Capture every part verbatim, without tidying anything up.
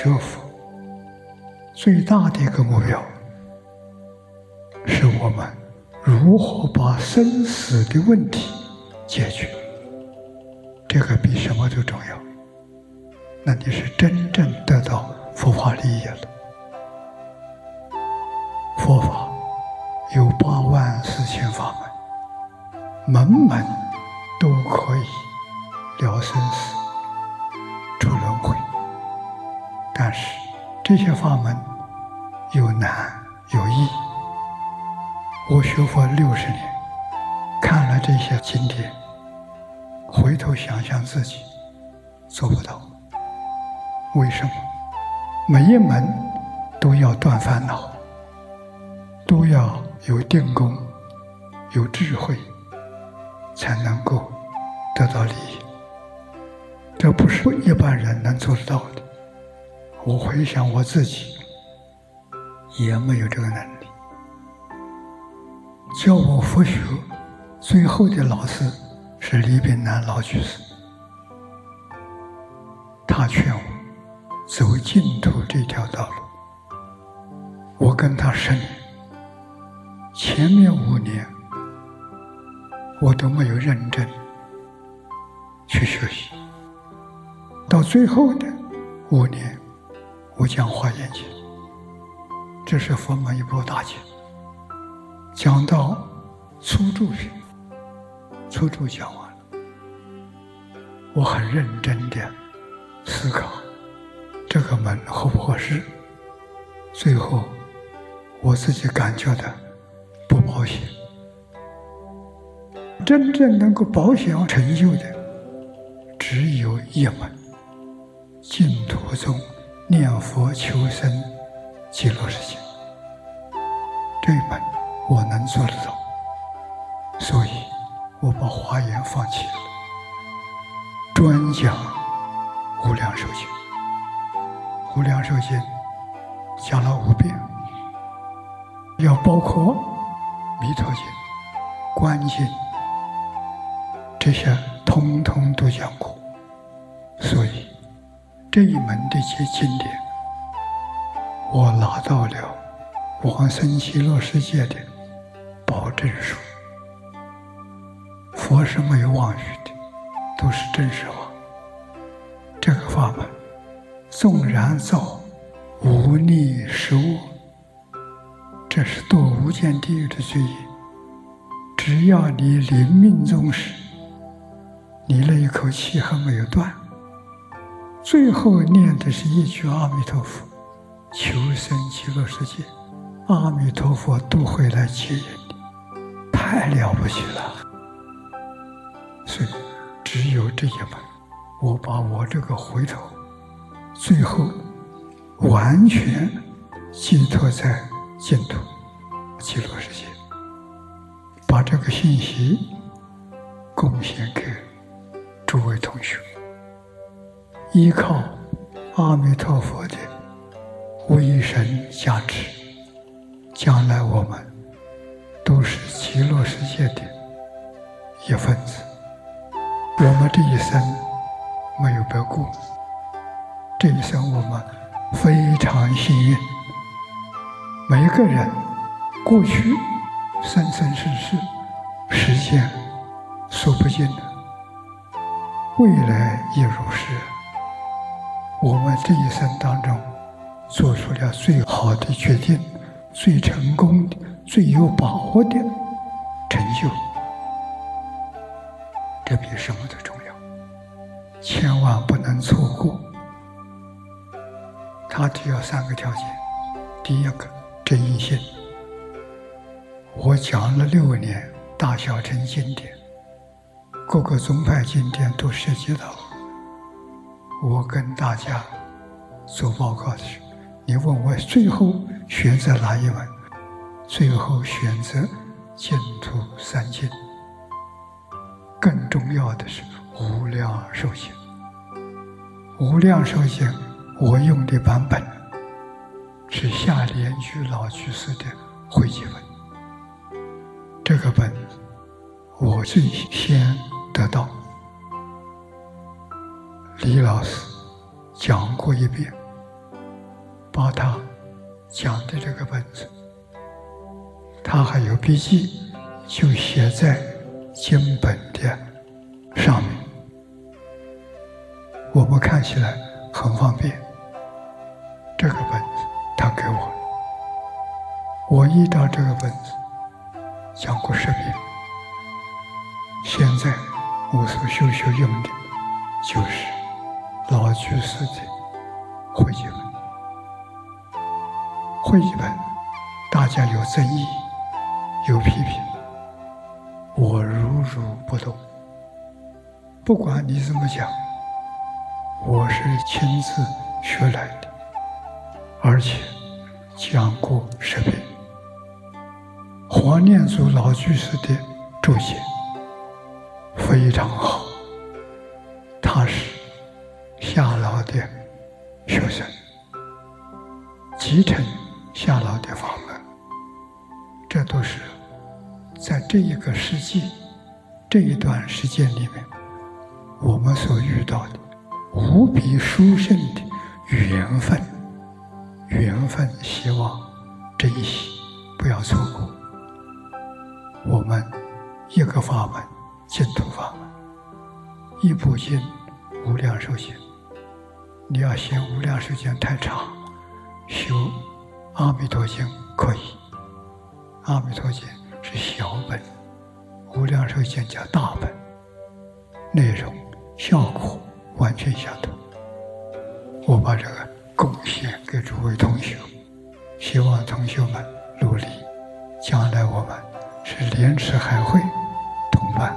学佛最大的一个目标，是我们如何把生死的问题解决。这个比什么都重要。那你是真正得到佛法利益了。佛法有八万四千法门，门门都可以了生死、出轮回。但是这些法门有难有易。我学佛六十年，看了这些经典，回头想想自己做不到。为什么？每一门都要断烦恼，都要有定功、有智慧，才能够得到利益。这不是一般人能做得到的。我回想我自己，也没有这个能力。教我佛学最后的老师是李炳南老居士，他劝我走净土这条道路。我跟他十年，前面五年我都没有认真去学习，到最后的五年我讲华严经，这是佛门一部大经，讲到初住品，初住讲完了，我很认真地思考这个门合不合适。最后我自己感觉到不保险。真正能够保险成就的只有一门，净土宗念佛求生极乐世界，这一门我能做得到，所以我把华严放弃了，专讲无量寿经。无量寿经讲了五遍，要包括弥陀经、观经，这些通通都讲过。所以这一门的些经典，我拿到了往生极乐世界的保证书。佛是没有妄语的，都是真实话。这个法门纵然造无逆十恶，这是堕无间地狱的罪业，只要你临命终时，你那一口气还没有断，最后念的是一句阿弥陀佛，求生极乐世界，阿弥陀佛都会来接引你，太了不起了。所以只有这一门，我把我这个回头最后完全寄托在净土极乐世界，把这个信息贡献给诸位同学。依靠阿弥陀佛的威神加持，将来我们都是极乐世界的一份子。我们这一生没有白过，这一生我们非常幸运。每一个人过去生生世世时间数不尽的，未来也如是。我们这一生当中做出了最好的决定，最成功的、最有把握的成就，这比什么都重要，千万不能错过。它只要三个条件。第一个，真心。我讲了六年大小乘经典，各个宗派经典都涉及到。我跟大家做报告的时候，你问我最后选择哪一门，最后选择净土三经。更重要的是无量寿经。无量寿经我用的版本是夏莲居老居士的汇集本，这个本我最先得到。李老师讲过一遍， 把他讲的这个本子，他还有笔记，就写在经本的上面，我们看起来很方便。这个本子他给我了，我依照这个本子讲过十遍。现在我所修修用的就是老居士的会集本。会集本大家有争议有批评，我如如不动。不管你怎么讲，我是亲自学来的，而且讲过十遍。黄念祖老居士的注解非常好，他是夏老的学生，继承夏老的法门，这都是在这一个世纪这一段时间里面我们所遇到的无比殊胜的缘分。缘分希望珍惜，不要错过。我们一个法门净土法门，一部经无量寿经，你要写无量寿经太长，修阿弥陀经可以，阿弥陀经是小本，无量寿经叫大本，内容效果完全相同。我把这个贡献给诸位同学，希望同学们努力，将来我们是莲池海会同伴。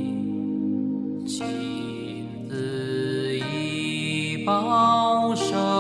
保守。